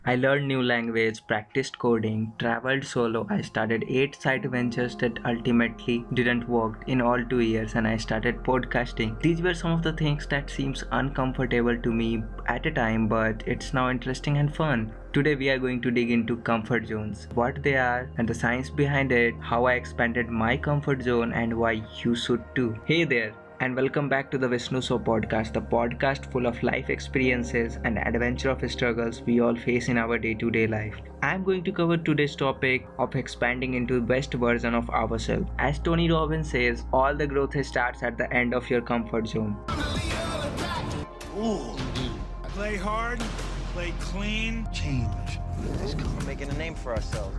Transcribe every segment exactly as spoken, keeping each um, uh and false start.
I learned new language, practiced coding, traveled solo. I started eight side ventures that ultimately didn't work in all two years and I started podcasting. These were some of the things that seems uncomfortable to me at a time, but it's now interesting and fun. Today we are going to dig into comfort zones, what they are and the science behind it, how I expanded my comfort zone and why you should too. Hey there, and welcome back to the Vishnu Show podcast, the podcast full of life experiences and adventure of struggles we all face in our day-to-day life. I am going to cover today's topic of expanding into the best version of ourselves. As Tony Robbins says, all the growth starts at the end of your comfort zone. Ooh. Play hard, play clean, change. Let's go. We're making a name for ourselves.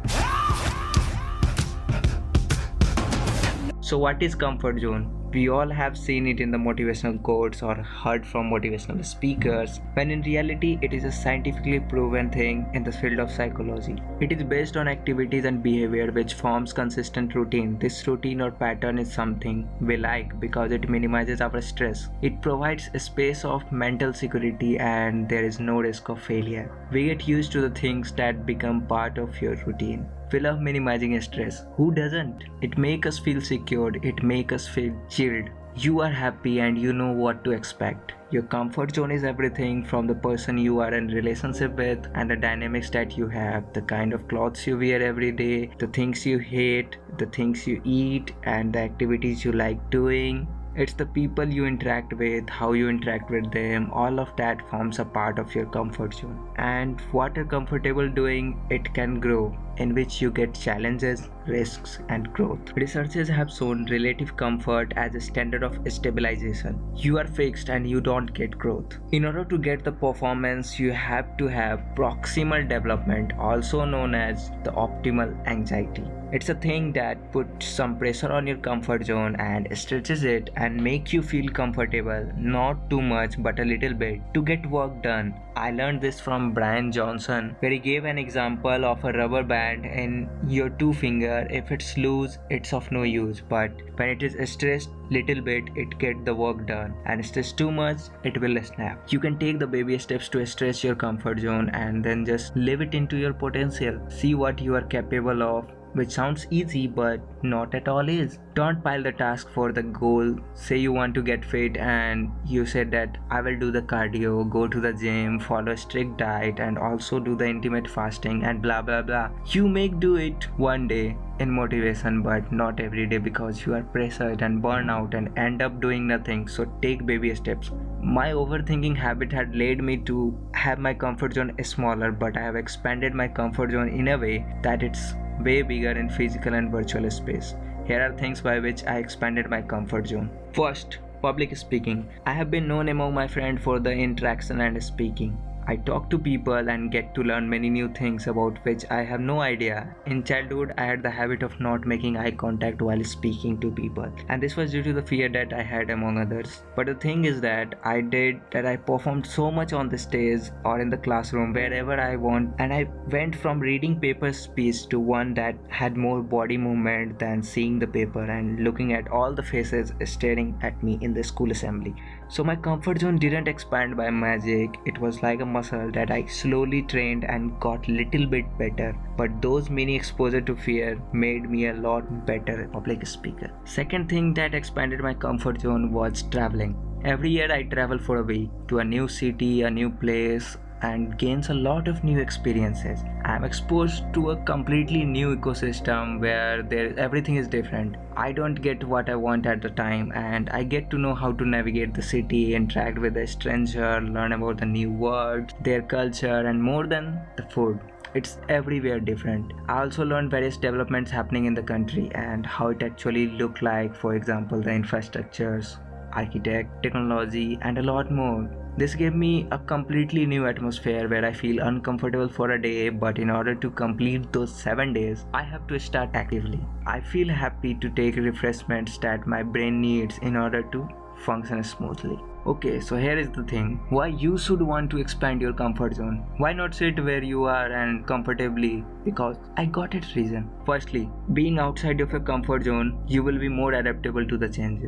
So what is comfort zone? We all have seen it in the motivational quotes or heard from motivational speakers, when in reality it is a scientifically proven thing in the field of psychology. It is based on activities and behavior which forms consistent routine. This routine or pattern is something we like because it minimizes our stress. It provides a space of mental security and there is no risk of failure. We get used to the things that become part of your routine. We love minimizing stress. Who doesn't? It makes us feel secured. It makes us feel chilled. You are happy and you know what to expect. Your comfort zone is everything from the person you are in relationship with and the dynamics that you have, the kind of clothes you wear every day, the things you hate, the things you eat and the activities you like doing. It's the people you interact with, how you interact with them, all of that forms a part of your comfort zone. And what you're comfortable doing, it can grow, in which you get challenges, risks, and growth. Researchers have shown relative comfort as a standard of stabilization. You are fixed and you don't get growth. In order to get the performance, you have to have proximal development, also known as the optimal anxiety. It's a thing that puts some pressure on your comfort zone and stretches it and make you feel comfortable, not too much but a little bit, to get work done. I learned this from Brian Johnson, where he gave an example of a rubber band in your two finger. If it's loose, it's of no use, but when it is stressed little bit, it get the work done, and stress too much, it will snap. You can take the baby steps to stretch your comfort zone and then just live it into your potential. See what you are capable of, which sounds easy but not at all is. Don't pile the task for the goal. Say you want to get fit and you said that I will do the cardio, go to the gym, follow a strict diet and also do the intermittent fasting and blah blah blah. You may do it one day in motivation but not every day because you are pressured and burn out and end up doing nothing. So take baby steps. My overthinking habit had led me to have my comfort zone smaller, but I have expanded my comfort zone in a way that it's way bigger in physical and virtual space. Here are things by which I expanded my comfort zone. First, public speaking. I have been known among my friends for the interaction and speaking. I talk to people and get to learn many new things about which I have no idea. In childhood, I had the habit of not making eye contact while speaking to people, and this was due to the fear that I had among others. But the thing is that I did that I performed so much on the stage or in the classroom wherever I want, and I went from reading paper speech to one that had more body movement than seeing the paper and looking at all the faces staring at me in the school assembly. So my comfort zone didn't expand by magic. It was like a muscle that I slowly trained and got little bit better. But those mini exposure to fear made me a lot better public speaker. Second thing that expanded my comfort zone was traveling. Every year I travel for a week to a new city, a new place, and gains a lot of new experiences. I am exposed to a completely new ecosystem where there everything is different. I don't get what I want at the time and I get to know how to navigate the city, interact with a stranger, learn about the new words, their culture, and more than the food. It's everywhere different. I also learned various developments happening in the country and how it actually looked like, for example, the infrastructures, architect, technology, and a lot more. This gave me a completely new atmosphere where I feel uncomfortable for a day, but in order to complete those seven days, I have to start actively. I feel happy to take refreshments that my brain needs in order to function smoothly. Okay, so here is the thing. Why you should want to expand your comfort zone. Why not sit where you are and comfortably? Because I got its reason. Firstly, being outside of your comfort zone, you will be more adaptable to the changes.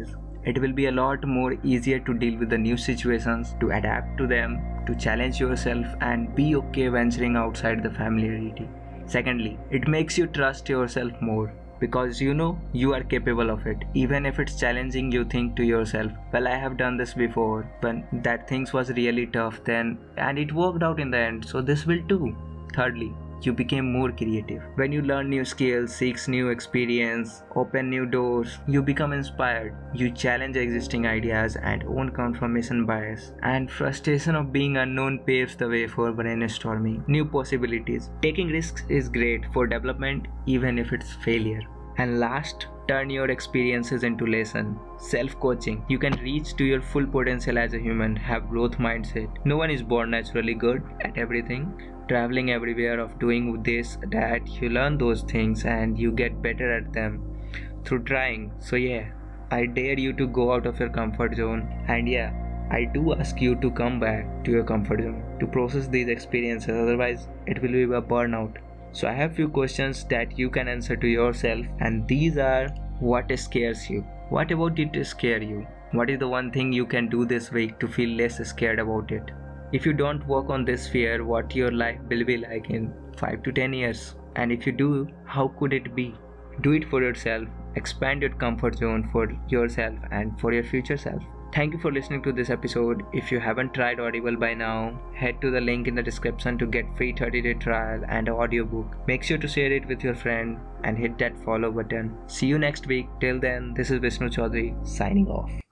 It will be a lot more easier to deal with the new situations, to adapt to them, to challenge yourself and be okay venturing outside the familiarity. Secondly, it makes you trust yourself more because you know you are capable of it. Even if it's challenging, you think to yourself, well, I have done this before, but that things was really tough then and it worked out in the end, so this will too. Thirdly, you became more creative. When you learn new skills, seek new experience, open new doors, you become inspired. You challenge existing ideas and own confirmation bias. And frustration of being unknown paves the way for brainstorming new possibilities. Taking risks is great for development even if it's failure. And last, turn your experiences into lesson. Self-coaching. You can reach to your full potential as a human, have growth mindset. No one is born naturally good at everything. Traveling everywhere of doing this, that, you learn those things and you get better at them through trying. So yeah, I dare you to go out of your comfort zone, and yeah, I do ask you to come back to your comfort zone to process these experiences, otherwise it will be a burnout. So I have few questions that you can answer to yourself, and these are: what scares you? What about it to scare you? What is the one thing you can do this week to feel less scared about it? If you don't work on this fear, what your life will be like in five to ten years? And if you do, how could it be? Do it for yourself. Expand your comfort zone for yourself and for your future self. Thank you for listening to this episode. If you haven't tried Audible by now, head to the link in the description to get free thirty day trial and audiobook. Make sure to share it with your friend and hit that follow button. See you next week. Till then, this is Vishnu Chaudhary signing off.